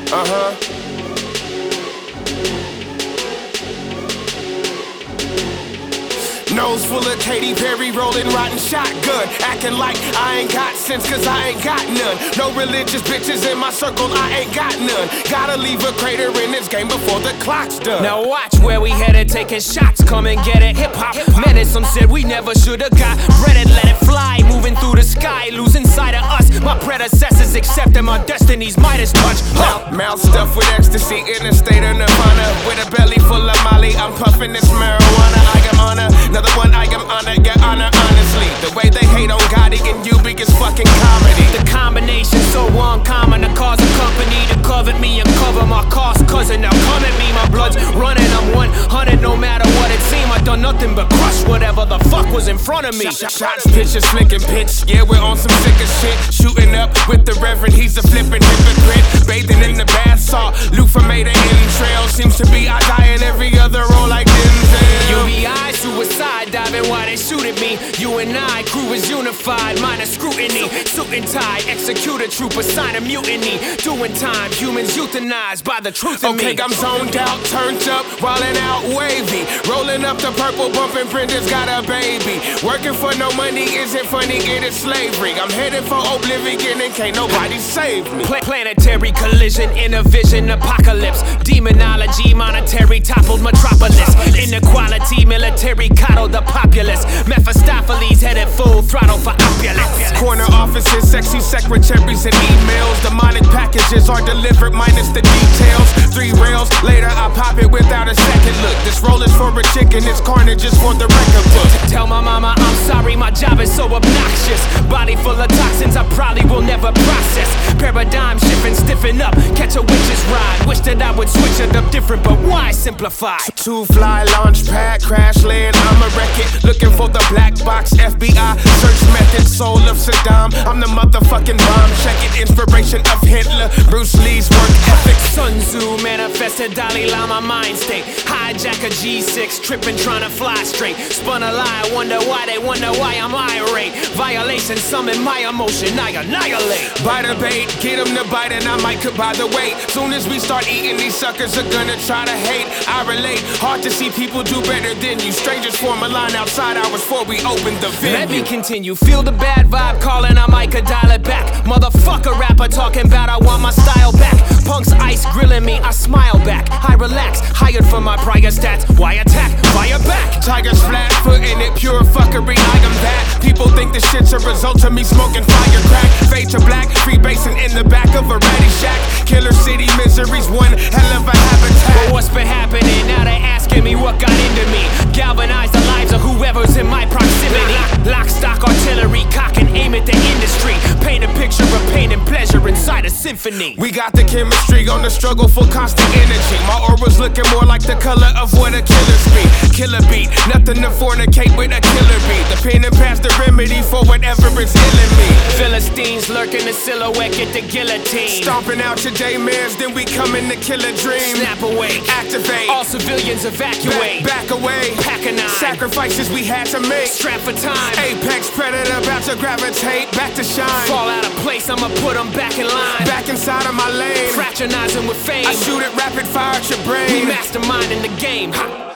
Nose full of Katy Perry, rolling rotten shotgun. Acting like I ain't got sense, cause I ain't got none. No religious bitches in my circle, I ain't got none. Gotta leave a crater in this game before the clock's done. Now watch where we headed, taking shots, come and get it. Hip-hop menace, some said we never should've got breaded. Let it fly, moving through the sky, losing sight of us. My predecessors accepting my destiny's Midas touch. Mouth stuffed with ecstasy in a state of nirvana. With a belly full of Molly, I'm puffing this marijuana. I am honor, another one I am honor, get honor honestly. The way they hate on Gotti and you is fucking comedy. The combination so uncommon to cause a company to covet me and cover my cost. Cousin, now come at me, my blood's running. I'm 100 no matter what it seemed. I done nothing but crush whatever the fuck was in front of me. Shots, pitches, flicking pitch. Yeah, we're on some sicker shit. Shooting up with the Reverend, he's a flipping hypocrite. Bathing in the bath salt, Luke from Maida in trail. Seems to be I die in every other role like Denzel. UBI, suicide diving while they shoot at me. You and I, crew is unified, minus scrutiny. Suit and tie, execute a trooper, sign a mutiny. Doing time, humans euthanized by the truth in me. Okay, I'm zoned out, turned up, wildin' out wavy. Rolling up the purple, bumping printers, got a baby. Working for no money isn't funny, it is slavery. I'm headed for oblivion and can't nobody save me. Planetary collision, inner vision, apocalypse. Demonology, monetary, toppled metropolis. Inequality, military, coddled the populace. Mephistopheles headed full throttle for opulence. Corner offices, sexy secretaries and emails. Demonic packages are delivered minus the details. 3 rails, later I pop it without a second look. This roll is for a chicken, this carnage is for the record book. Tell my mama I'm sorry, my job is so obnoxious. Body full of toxins I probably will never process. Paradigm shifting, stiffen up, catch a witch's ride. Wish that I would switch it up different, but why simplify? Two fly launch pad, crash land, I'ma wreck it. Looking for the black box, FBI, search method, soul of Saddam. I'm the motherfucking bomb, check it. Inspiration of Hitler, Bruce Lee's work ethic. Sun Tzu manifested Dalai Lama mind state. Hijack a G6, tripping, trying to fly straight. Spun a lie, wonder why I'm irate. Violation, summon my emotion, I annihilate. By the bait, get them to bite and I might cut by the weight. Soon as we start eating, these suckers are gonna try to hate. I relate, hard to see people do better than you. Strangers form a line outside hours before we open the venue. Let me continue, feel the bad vibe calling, I might could dial it back. Motherfucker rapper talking about I want my style back. Punks ice grilling me, I smile back. I relax, hired for my prior stats. Why attack? Fire back. Tigers flat footing it, pure fuckery, I am that. People think this shit's a result of me smoking fire crack. Fade to black, freebasing in the back of a ratty shack. Killer city misery's one hell of a habitat. But what's been happening? Now they asking me what got into me. Galvanize the lives of whoever's in my proximity. Lock, stock, artillery, cock and aim at the industry. Paint a picture of pain and pleasure inside a symphony. We got the chemistry on the struggle for constant energy. My aura's looking more like the color of what a killer's be. Killer beat, nothing to fornicate with a killer beat. The pen and pass the remedy for whatever is killing me. Philistines lurking the silhouette, get the guillotine. Stomping out your daymans, then we come in to kill a dream. Snap away, activate, all civilians evacuate. Back away, pack a 9. Sacrifices we had to make. Strap for time. Apex predator about to gravitate, back to shine. Fall out of place, I'ma put them back in line. Back inside of my lane, fraternizing with fame. I shoot it rapid fire at your brain. We mastermind in the game. Ha.